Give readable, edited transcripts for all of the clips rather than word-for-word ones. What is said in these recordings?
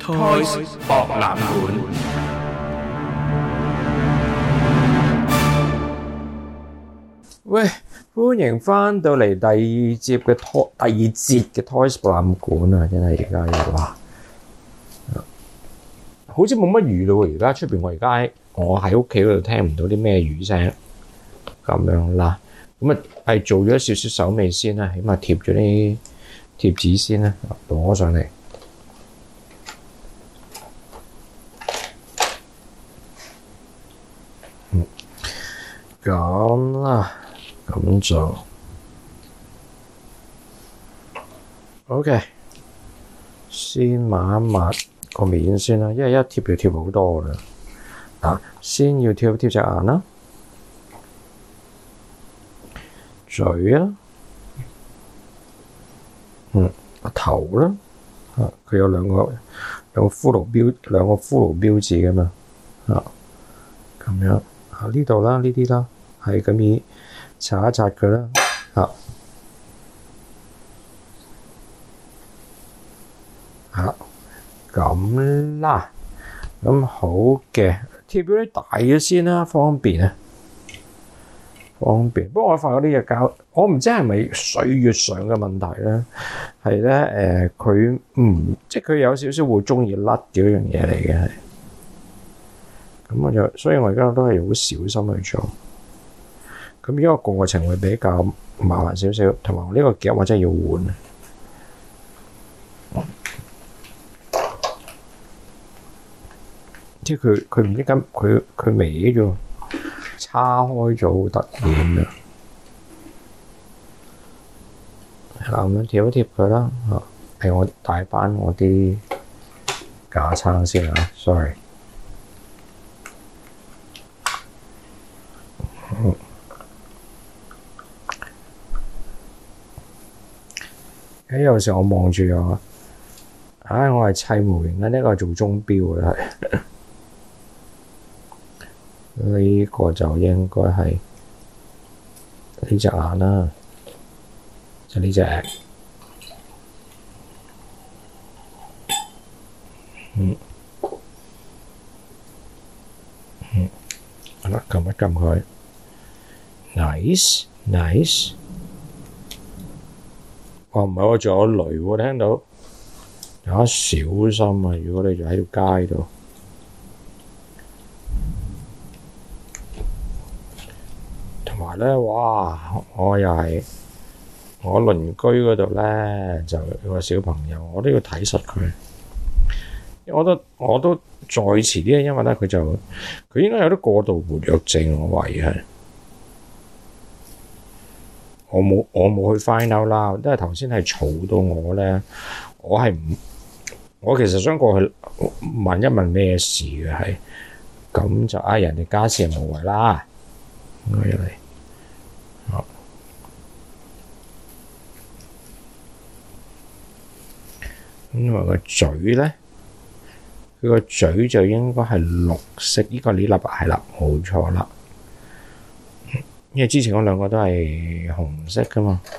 Toys 博覽館。 喂，歡迎翻到嚟第二節嘅 Toys 博覽館啊！真係而家又哇，好似冇乜雨咯喎！而家出邊我喺屋企嗰度聽唔到啲咩雨聲咁樣啦。咁啊係做咗少少手尾先啦，起碼貼咗啲貼紙先啦，攞上嚟。咁啦，咁就 OK。先抹一抹個面先啦，因為一貼就貼好多啦。先要貼隻眼啦，嘴啦，頭啦，佢有兩個骷髏標誌噶嘛，咁樣呢度啦，呢啲啦，係咁樣擦一擦佢啦，咁啦，咁好嘅，貼咗啲大嘅先啦，方便啊，方便。不過我發覺呢隻膠，我唔知係咪歲月上嘅問題咧，係咧佢即係佢有少少會鍾意甩嘅一樣嘢嚟嘅，係。咁所以我而家都係好小心去做。咁呢個過程會比較麻煩少少，同埋呢個夾我真係要換。即係佢唔知咁，佢歪咗，叉開咗好突然啊！係啦，咁樣貼一貼佢啦。係我帶返我啲架撐先啊 ，sorry。有時我望住我係砌模型啦，呢個係做鐘錶嘅係。呢個就應該係呢隻眼啦，就呢隻。好啦，撳一撳佢。Nice。哇，唔係喎，仲有雷喎，聽到？大家小心啊！如果你仲喺條街度，同埋咧，哇！我又係我鄰居嗰度咧，就有個小朋友，我都要睇實佢。我都再遲啲，因為咧佢應該有啲過度活躍症，我懷疑係。我冇去 find out 啦，因為頭先係嘈到我咧，我其實想過去問一問咩事嘅係，咁就人哋家事無謂啦，我入嚟，咁話個嘴咧，佢個嘴就應該係綠色，呢個呢粒係啦，冇錯啦。因為之前嗰兩個都係紅色噶嘛，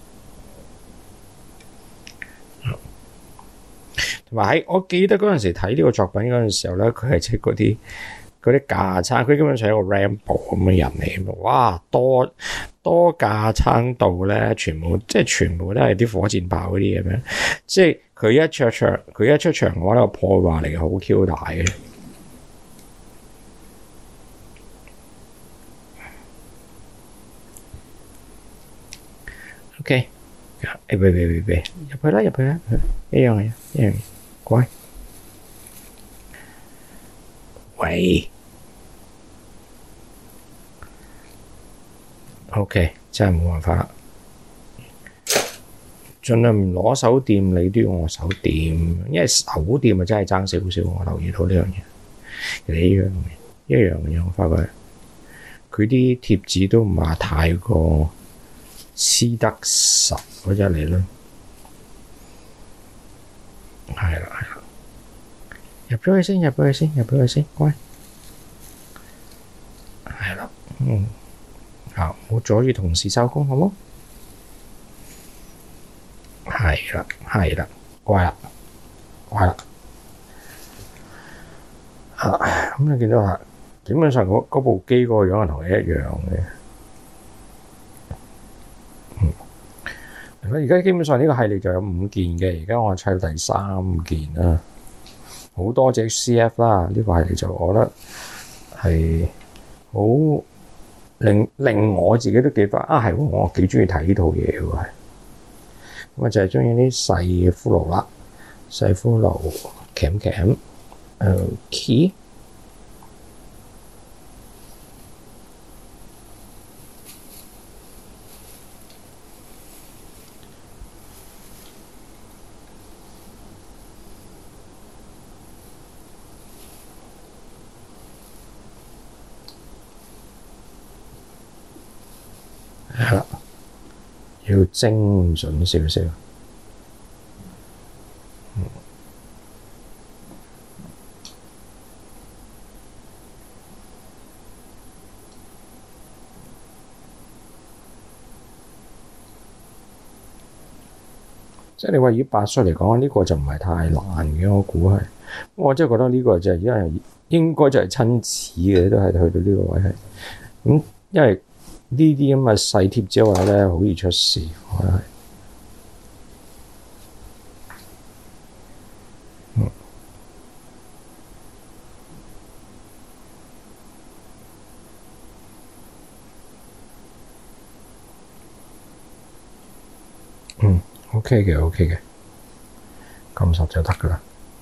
同埋我記得嗰陣時睇呢個作品嗰陣時候咧，佢係即係嗰啲架撐，佢基本上係一個 Rambo 咁嘅人嚟，哇多架撐度咧，全部都係啲火箭炮嗰啲咁樣，即係佢一出場嘅話，呢個破壞力好 Q 大嘅。OK， 別，入去啦，一樣嘢，乖。喂 ，OK，真係冇辦法啦，盡量唔攞手掂，你都要我手掂，因為手掂啊真係爭少少，我留意到呢樣嘢。其實一樣嘅，我發覺佢啲貼紙都唔係太過黐得實嗰隻嚟咯，係啦，入咗去先，乖，係啦，好，唔好阻住同事收工，好冇？係啦，乖啦。 咁你見到啦，基本上嗰部機嗰個樣係同你一樣嘅。而家基本上呢個系列就有5件嘅，而家我砌到第3件啦。好多謝 CF 啦，呢個系列就我覺得係好令我自己都幾快係我幾中意睇呢套嘢喎，係咁啊，就係中意啲細嘅骷髏啦，細骷髏鉗key。係啦，要精準少少。即係你話以8歲嚟講，呢個就唔係太難嘅，我估係。我真係覺得呢個就係因為應該就係親子嘅，都係去到呢個位係。咁因為呢啲咁嘅細貼紙嘅話咧，好易出事，我覺得係。OK 嘅，咁實就得噶啦。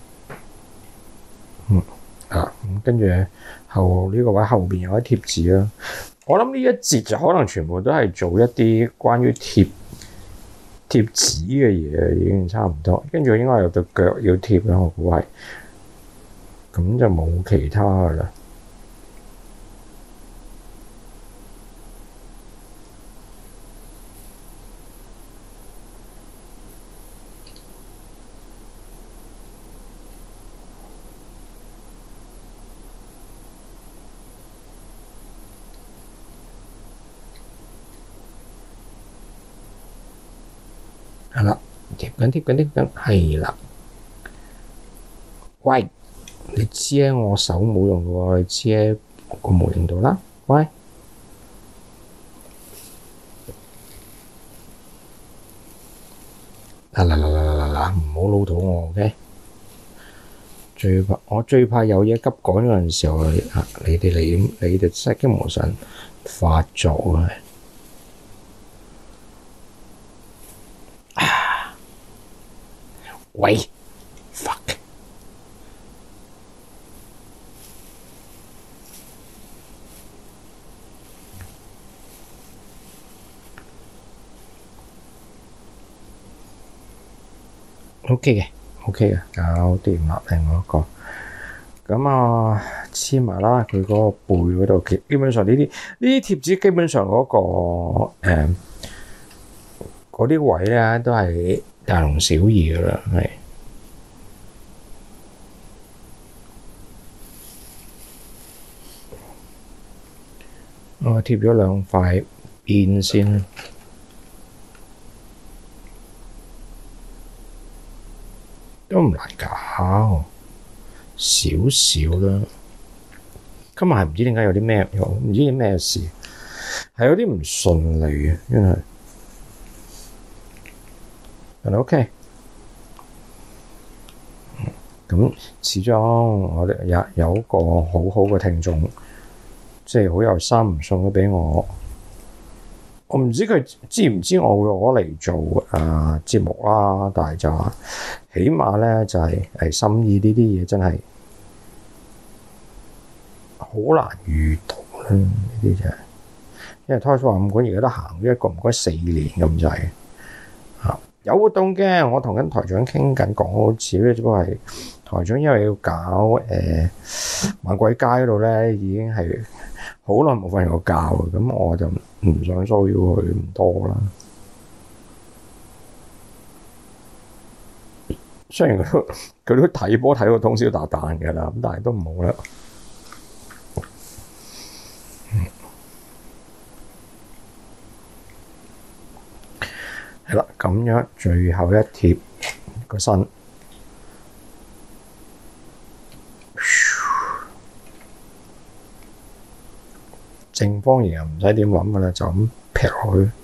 咁跟住後呢個位後邊有啲貼紙啦。我諗呢一節就可能全部都係做一啲關於貼紙嘅嘢，已經差唔多。跟住應該有對腳要貼啦，我估係。咁就冇其他噶啦。係啦，貼緊，係啦。喂，你知喺我手冇用嘅喎，你知喺個模型度啦。喂，嗱，唔好老土我 ，OK？我最怕有嘢急趕嗰陣時候，你哋真係基本上發作啊！喂 ，fuck！ OK 嘅，搞掂啦，另外一個。咁啊，黐埋啦，佢嗰個背嗰度，基本上呢啲貼紙基本上嗰嗰啲位咧都係大同小異噶啦，係。我貼咗2塊邊先，都唔難搞，少少啦。今日係唔知點解有啲咩，唔知咩事，係有啲唔順利嘅，真係。但係 OK，咁始終我哋有一個好好嘅聽眾，即係好有心送咗俾我。我唔知佢知唔知我會攞嚟做節目啦，但係就起碼咧就係心意呢啲嘢真係好難遇到啦，呢啲就係，因為 Toys 畫館而家都行咗一個唔該4年咁滯。有活動嘅，我同緊台長傾緊，講好似咧，只不過係台長因為要搞猛鬼街嗰度咧，已經係好耐冇瞓過覺，咁我就唔想騷擾佢咁多啦。雖然佢都睇波睇到通宵達旦嘅啦，咁但係都唔好啦。係啦，咁樣最後一貼個身， 正方形又唔使點諗噶啦，就咁劈落去。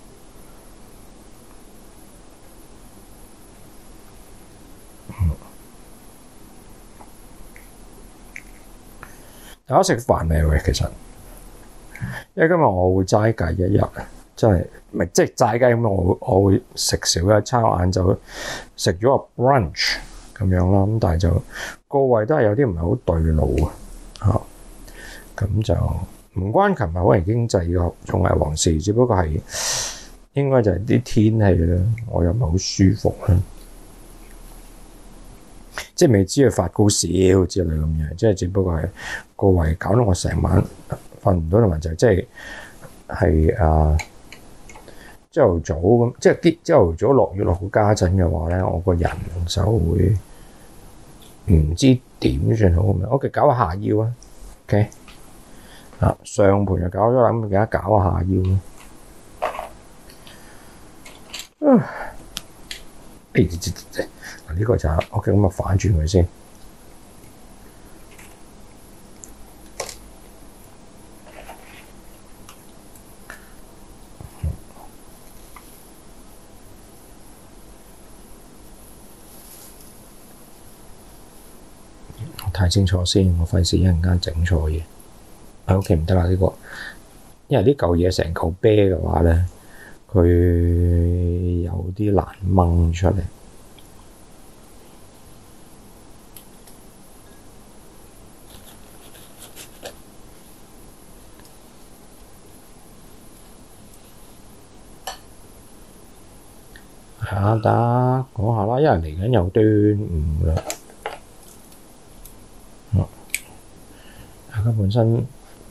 大家食飯未喂？其實，因為今日我會齋計一日，真係唔係即係齋雞咁，我會食少一餐，晏晝食咗個 brunch 咁樣啦。咁但係就個胃都係有啲唔係好對路啊。咁就唔關琴日可能經濟嘅仲係黃事，只不過係應該就係啲天氣啦，我又唔係好舒服啦。即係未知佢發高燒之類咁樣，即係只不過係個胃搞到我成晚瞓唔到，同埋就即係朝頭早咁，即係啲朝頭早落雨落好家陣嘅話咧，我個人就會唔知點算好咁樣。OK，搞下腰啊 ，OK 上盤就搞咗啦，咁而家搞下腰呢個就係 OK，咁啊反轉佢先。我睇清楚先，我費事一陣間整錯嘢。OK 唔得啦呢個，因為呢嚿嘢成嚿啤嘅話咧，佢有啲難掹出嚟。得講下啦，因為嚟緊有端午啦。大家本身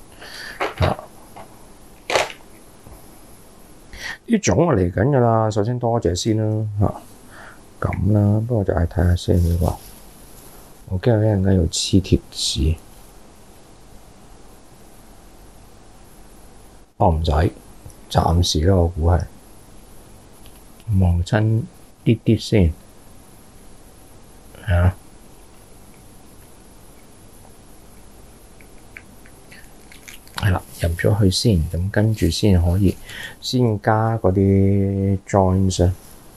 啲種嚟緊噶啦，首先多謝先啦咁啦，不過就係睇下先呢個，我驚我一陣間要黐貼紙。唔使，暫時啦，我估係。望親啲啲先，係啦，入咗去先，咁跟住先可以先加嗰啲 joins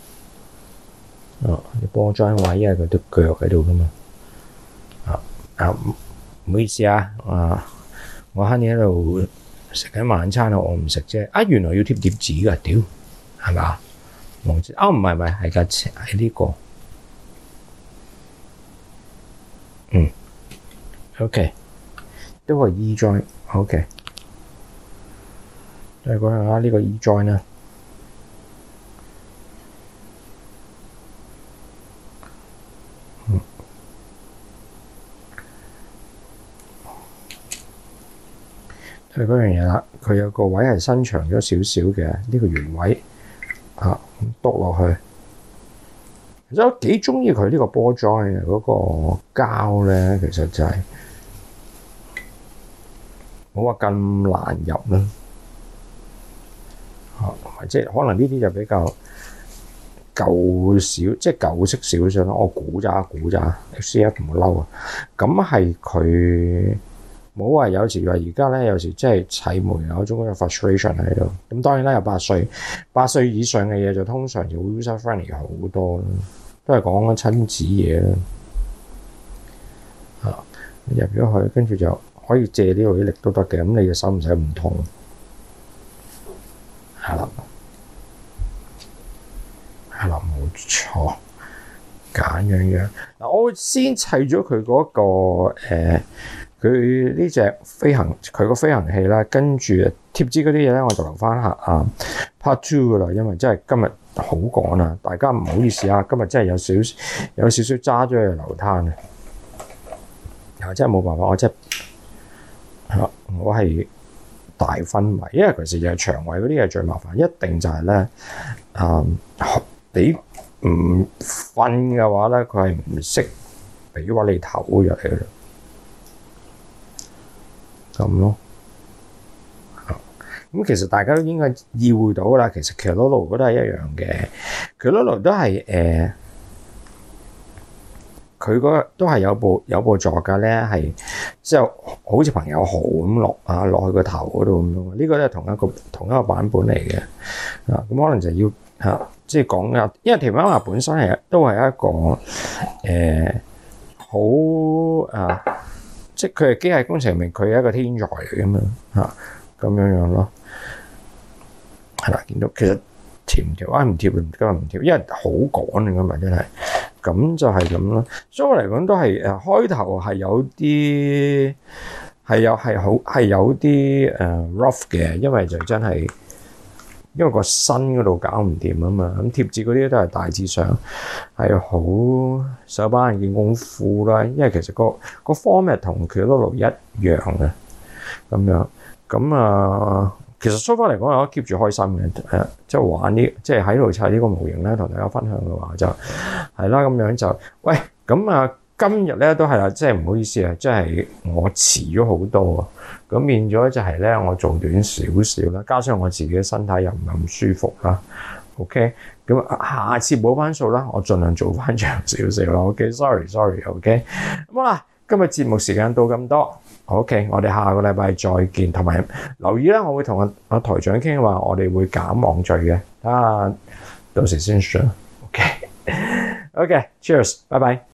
啲波 join 位，因為佢對腳喺度噶嘛。唔好意思我Honey喺度食緊晚餐，我唔食啫。原來要貼貼紙噶，屌，係咪啊？唔係係架車，係呢個。OK， 都係 E join，OK， 再講下呢個 E join 啦。係嗰樣嘢啦，佢有個位係伸長咗少少嘅，呢個原位篤落去。其實我幾中意佢呢個波 join 嘅嗰個膠咧，其實就係冇話咁難入啦。即係可能呢啲就比較舊少，即係舊式少少啦。我估咋，FCF 唔好嬲啊。咁係佢。冇話有時話而家咧，有時即係砌門有種嗰個 frustration 喺度。咁當然啦，有8歲以上嘅嘢就通常就會 user friendly 好多啦，都係講緊親子嘢啦。入咗去，跟住就可以借呢度啲力都得嘅。咁你嘅手唔使唔痛，係啦，冇錯，揀樣。嗱，我會先砌咗佢嗰個佢呢隻佢個飛行器啦，跟住貼紙嗰啲嘢咧，我就留翻下part 2噶啦，因為真係今日好趕啊，大家唔好意思今日真係有少少揸咗去流灘真係冇辦法，我係大昏迷，因為其實就係腸胃嗰啲嘢最麻煩，一定就係咧你唔瞓嘅話咧，佢係唔識俾位你唞入嚟嘅。咁咯，咁其實大家都應該意會到啦。其實 Kilolo 都係一樣嘅，Kilolo 都係佢嗰都係有部座架咧，係即係好似朋友號咁落去個頭嗰度咁樣。呢個都係同一個版本嚟嘅啊。咁可能就要即係講啊，因為田媽媽本身都係一個好即係佢係機械工程名，佢係一個天才嚟㗎嘛咁樣咯。係啦，見到其實貼唔貼唔貼，今日唔貼，因為好趕㗎嘛，真係。咁就係咁咯。所以我嚟講都係開頭係有啲係有啲rough 嘅，因為就真係因為個身嗰度搞唔掂啊嘛。咁貼紙嗰啲都係大致上係好手板眼見功夫啦。因為其實個 format 同佢嗰度一樣嘅咁樣。咁其實 so far嚟講，我都 keep 住開心嘅，即係玩啲，即係喺度砌呢個模型咧，同大家分享嘅話就係啦，咁樣就喂，咁今日咧都係啦，即係唔好意思啊，即係我遲咗好多啊，咁變咗就係咧我做短少少啦，加上我自己嘅身體又唔係咁舒服啦 ，OK， 咁下次補翻數啦，我盡量做翻長少少啦 ，OK，sorry，OK， 咁好啦，今日節目時間到咁多。OK， 我哋下個禮拜再見，同埋留意啦，我會同阿台長傾話，我哋會減網聚嘅，睇下到時先算。OK，Cheers，拜拜。